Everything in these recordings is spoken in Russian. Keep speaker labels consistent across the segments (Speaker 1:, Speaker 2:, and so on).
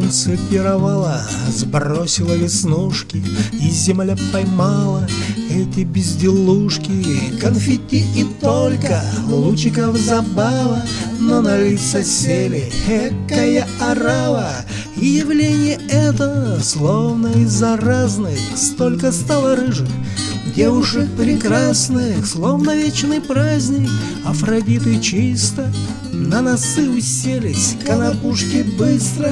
Speaker 1: Солнце пировало, сбросило веснушки, и земля поймала эти безделушки. Конфетти и только лучиков забава, но на лица сели экая орава. И явление это словно из-за разных столько стало рыжих девушек прекрасных, словно вечный праздник. Афродиты чисто на носы уселись, конопушки быстро.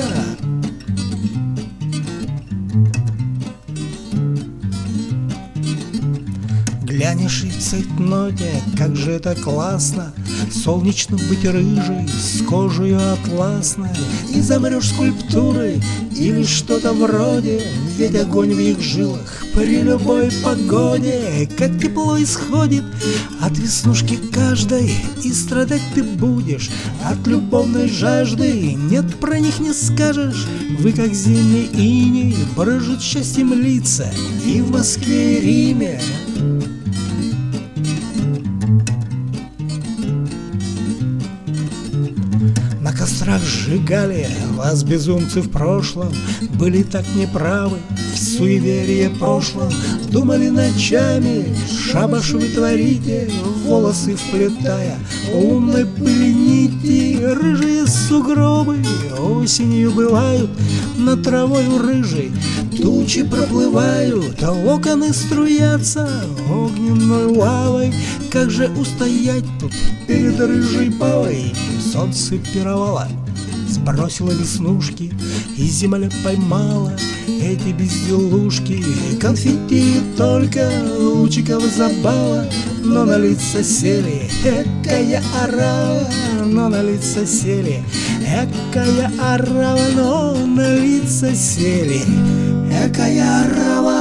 Speaker 1: Глянешь и в цейтноте, как же это классно, солнечно быть рыжей, с кожей атласной. И замрешь скульптурой или что-то вроде, ведь огонь в их жилах при любой погоде. Как тепло исходит от веснушки каждой, и страдать ты будешь от любовной жажды. Нет, про них не скажешь, вы как зимний иней, брыжут счастьем лица и в Москве, и Риме. На кострах сжигали вас, безумцы, в прошлом, были так неправы в суеверие прошлом. Думали ночами, шабаш вы творите, волосы вплетая лунной пыли нити. Рыжие сугробы осенью бывают над травою рыжей, тучи проплывают, а локоны струятся огненной лавой. Как же устоять тут перед рыжей павой? Солнце пировало, сбросило веснушки, и земля поймала эти безделушки. Конфетти только лучиков забава, но на лица сели экая орава, но на лица сели экая орава, но на лица сели экая орава.